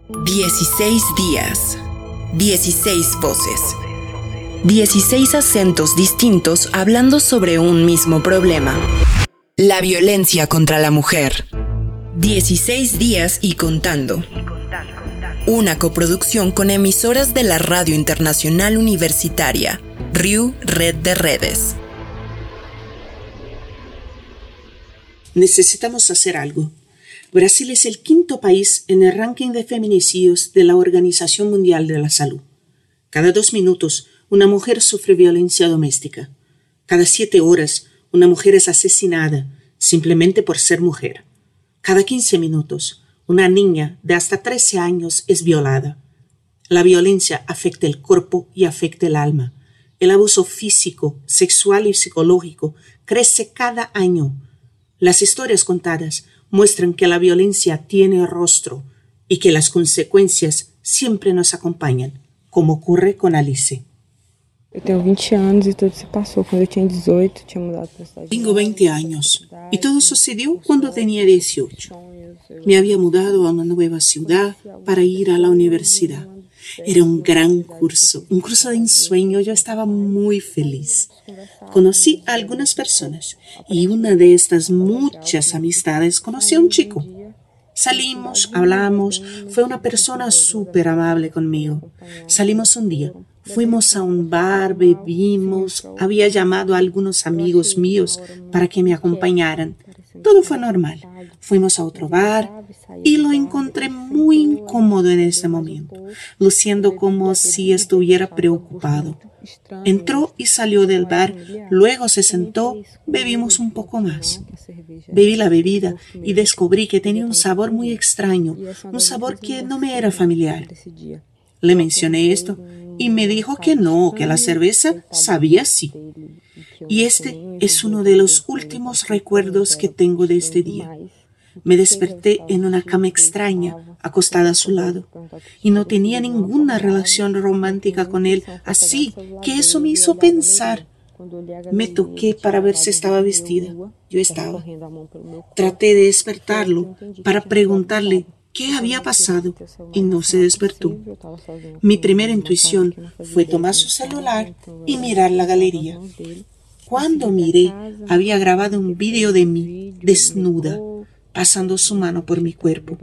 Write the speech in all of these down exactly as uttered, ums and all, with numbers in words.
Dieciséis días, dieciséis voces, dieciséis acentos distintos hablando sobre un mismo problema. La violencia contra la mujer. Dieciséis días y contando. Una coproducción con emisoras de la Radio Internacional Universitaria, R I U Red de Redes. Necesitamos hacer algo. Brasil es el quinto país en el ranking de feminicidios de la Organización Mundial de la Salud. Cada dos minutos, una mujer sufre violencia doméstica. Cada siete horas, una mujer es asesinada simplemente por ser mujer. Cada quince minutos, una niña de hasta trece años es violada. La violencia afecta el cuerpo y afecta el alma. El abuso físico, sexual y psicológico crece cada año. Las historias contadas muestran que la violencia tiene rostro y que las consecuencias siempre nos acompañan, como ocurre con Alice. Eu tenho veinte anos e tudo se passou. Quando eu tinha dezoito, tinha mudado para a cidade. Tengo veinte años y todo sucedió cuando tenía dieciocho. Me había mudado a una nueva ciudad para ir a la universidad. Era un gran curso, un curso de ensueño. Yo estaba muy feliz. Conocí a algunas personas y una de estas muchas amistades conocí a un chico. Salimos, hablamos, fue una persona súper amable conmigo. Salimos un día, fuimos a un bar, bebimos, había llamado a algunos amigos míos para que me acompañaran. Todo fue normal. Fuimos a otro bar y lo encontré muy incómodo en ese momento, luciendo como si estuviera preocupado. Entró y salió del bar, luego se sentó, bebimos un poco más. Bebí la bebida y descubrí que tenía un sabor muy extraño, un sabor que no me era familiar. Le mencioné esto y me dijo que no, que la cerveza sabía así. Y este es uno de los últimos recuerdos que tengo de este día. Me desperté en una cama extraña, acostada a su lado, y no tenía ninguna relación romántica con él, así que eso me hizo pensar. Me toqué para ver si estaba vestida. Yo estaba. Traté de despertarlo para preguntarle qué había pasado y no se despertó. Mi primera intuición fue tomar su celular y mirar la galería. Cuando miré, había grabado un video de mí, desnuda, pasando su mano por mi cuerpo.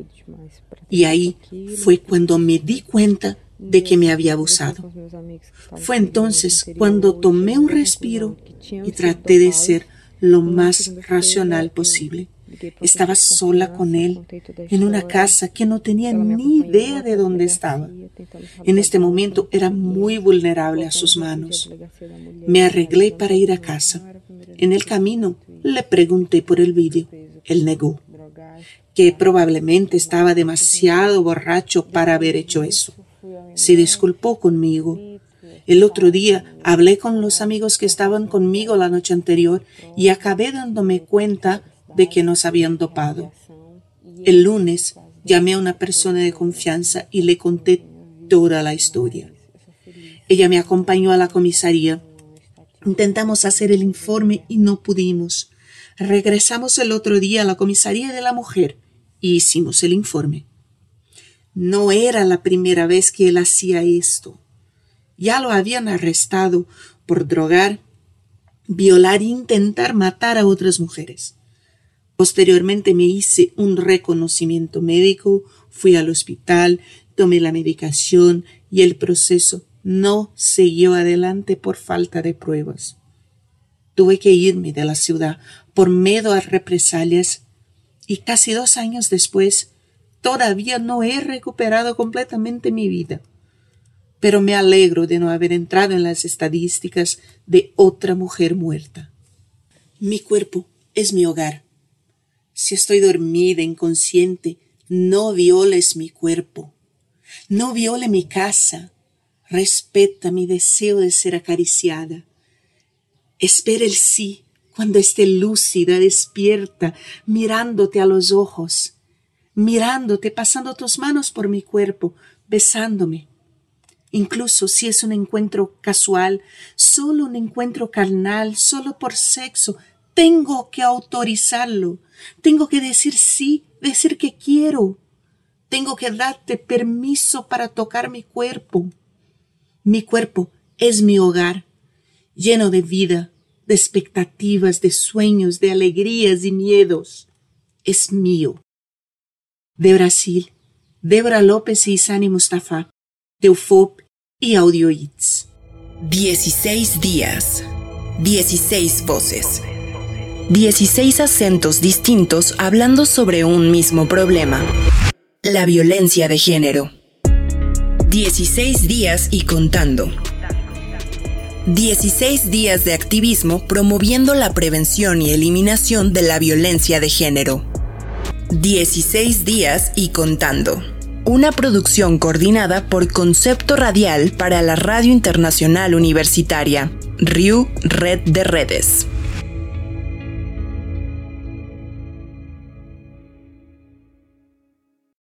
Y ahí fue cuando me di cuenta de que me había abusado. Fue entonces cuando tomé un respiro y traté de ser lo más racional posible. Estaba sola con él, en una casa que no tenía ni idea de dónde estaba. En este momento era muy vulnerable a sus manos. Me arreglé para ir a casa. En el camino le pregunté por el vídeo. Él negó, que probablemente estaba demasiado borracho para haber hecho eso. Se disculpó conmigo. El otro día hablé con los amigos que estaban conmigo la noche anterior y acabé dándome cuenta de que nos habían dopado. El lunes llamé a una persona de confianza y le conté toda la historia. Ella me acompañó a la comisaría. Intentamos hacer el informe y no pudimos. Regresamos el otro día a la comisaría de la mujer y hicimos el informe. No era la primera vez que él hacía esto. Ya lo habían arrestado por drogar, violar e intentar matar a otras mujeres. Posteriormente me hice un reconocimiento médico, fui al hospital, tomé la medicación y el proceso no siguió adelante por falta de pruebas. Tuve que irme de la ciudad por miedo a represalias y casi dos años después todavía no he recuperado completamente mi vida. Pero me alegro de no haber entrado en las estadísticas de otra mujer muerta. Mi cuerpo es mi hogar. Si estoy dormida, inconsciente, no violes mi cuerpo. No viole mi casa. Respeta mi deseo de ser acariciada. Espera el sí cuando esté lúcida, despierta, mirándote a los ojos, mirándote, pasando tus manos por mi cuerpo, besándome. Incluso si es un encuentro casual, solo un encuentro carnal, solo por sexo, tengo que autorizarlo. Tengo que decir sí, decir que quiero. Tengo que darte permiso para tocar mi cuerpo. Mi cuerpo es mi hogar, lleno de vida, de expectativas, de sueños, de alegrías y miedos. Es mío. De Brasil, Débora López y Isani Mustafa, de U F O P y Audio Hits. dieciséis días, dieciséis voces, dieciséis acentos distintos hablando sobre un mismo problema: la violencia de género. dieciséis días y contando. dieciséis días de activismo promoviendo la prevención y eliminación de la violencia de género. dieciséis días y contando. Una producción coordinada por Concepto Radial para la Radio Internacional Universitaria, R I U, Red de Redes.